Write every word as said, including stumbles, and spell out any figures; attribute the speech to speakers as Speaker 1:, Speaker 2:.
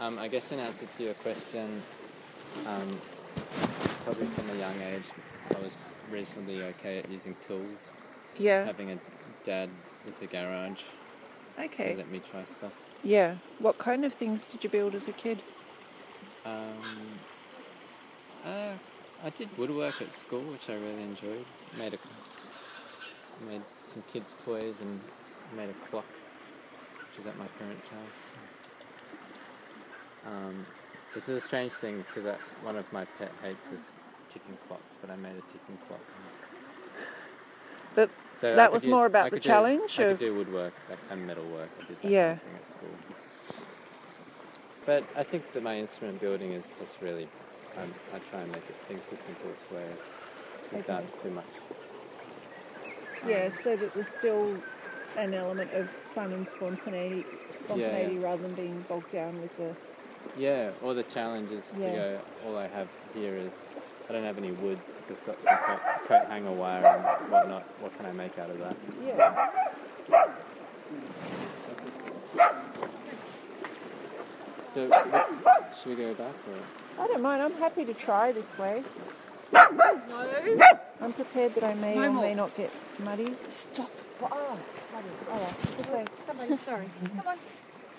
Speaker 1: Um, I guess in answer to your question, um, probably from a young age, I was reasonably okay at using tools.
Speaker 2: Yeah.
Speaker 1: Having a dad with a garage.
Speaker 2: Okay.
Speaker 1: He let me try stuff.
Speaker 2: Yeah. What kind of things did you build as a kid?
Speaker 1: Um, uh, I did woodwork at school, which I really enjoyed. Made a made some kids' toys and made a clock, which was at my parents' house. Um, which is a strange thing because one of my pet hates is ticking clocks, but I made a ticking clock.
Speaker 2: But
Speaker 1: so
Speaker 2: that was use, more about the
Speaker 1: do,
Speaker 2: challenge?
Speaker 1: I
Speaker 2: of...
Speaker 1: could do woodwork and metalwork. I did that
Speaker 2: yeah.
Speaker 1: kind of thing at school. But I think that my instrument building is just really, um, I try and make it things the simplest way without okay. too much. Um,
Speaker 2: yeah, so that there's still an element of fun and spontaneity, spontaneity
Speaker 1: yeah.
Speaker 2: rather than being bogged down with the...
Speaker 1: Yeah, or the challenge is
Speaker 2: yeah.
Speaker 1: to go, all I have here is, I don't have any wood, just got some coat, coat hanger wire and whatnot. What can I make out of that?
Speaker 2: Yeah.
Speaker 1: So, should we go back or?
Speaker 2: I don't mind, I'm happy to try this way.
Speaker 3: No.
Speaker 2: I'm prepared that I may
Speaker 3: no
Speaker 2: or
Speaker 3: more.
Speaker 2: may not get muddy.
Speaker 3: Stop. Oh, muddy. All right, this way. Come on, sorry. Come on.